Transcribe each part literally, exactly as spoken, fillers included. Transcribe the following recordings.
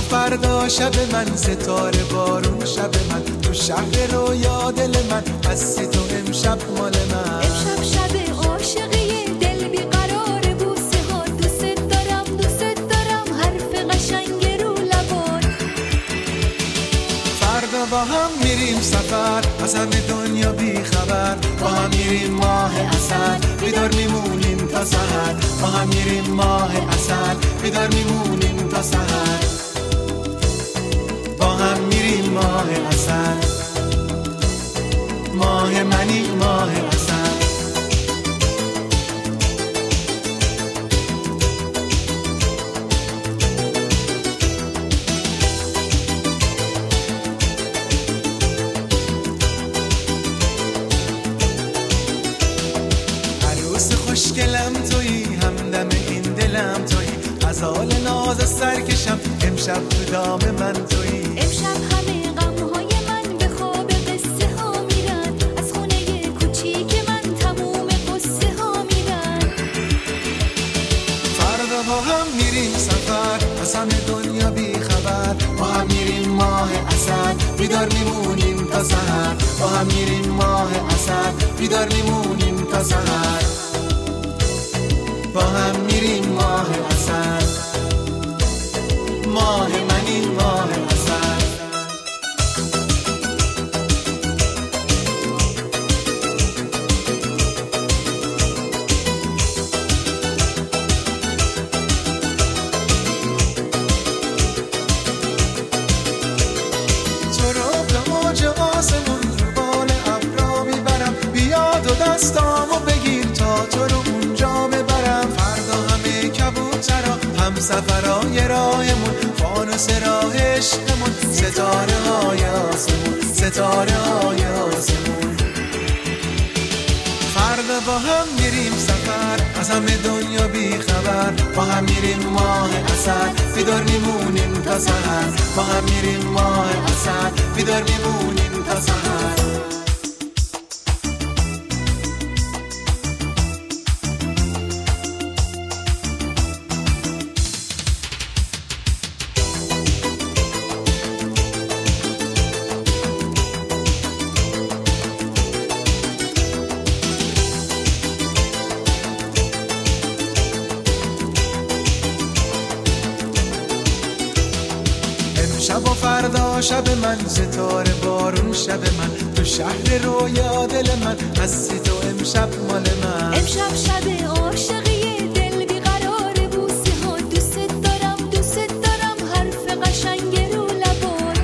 فردا شب من، ستاره بارون شب من، تو شهر رویا دل من، هستی تو امشب مال من. امشب شب عاشقی دل بیقرار، بوسه ها دوست دارم دوست دارم، حرف قشنگ رو لبات. فردا با هم میریم سفر، از همه دنیا بی خبر، با هم میریم ماه عسل، بیدار میمونیم تا سحر، با هم میریم ماه عسل، بیدار میمونیم تا سحر، با هم میریم ماه عسل، ماه منی ماه عسل. عروس خوشگلم تویی، همدم این دلم تویی، غزال ناز سرکشم، امشب تو دام من تویی. امشب همه غمهای من به خواب قصه ها میرن، از خونه کوچیک من تموم قصه ها میرن. فردا با هم میریم سفر، از همه دنیا بی خبر، با هم میریم ماه عسل، بیدار میمونیم تا سحر، با هم میریم ماه عسل، بیدار میمونیم تا سحر، با هم میریم ماه عسل، ماه منی ماه عسل. تو رو به موج آسمون رو بال ابرا میبرم، بیاد و دستامو بگیر تا تو رو اونجا ببرم. فردا همه کبوترا هم سفرای راهمون، فانوس راه عشقمون، ستاره های آسمون، ستاره های آسمون. فردا با هم میریم سفر، از همه دنیا بی خبر، با هم میریم ماه عسل، بیدار میمونیم تا سحر، با هم میریم ماه عسل، بیدار میمونیم تا سحر. شب و فردا شب من، ستاره بارون شب من، تو شهر رویا دل من، هستی تو امشب مال من. امشب شب عاشقی دل بیقرار، بوسه ها دوست دارم دوست دارم، حرف قشنگ رو لبات.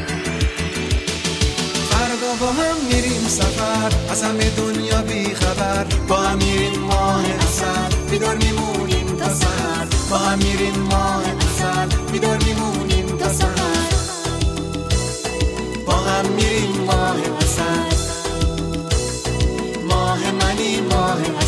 فردا با هم میریم سفر، از همه دنیا بی خبر، با هم میریم ماه عسل، بیدار میمونیم تا سحر، با هم میریم ماه عسل، بیدار میمونیم تا سحر، با هم میریم ماه عسل، ماه منی ماه عسل.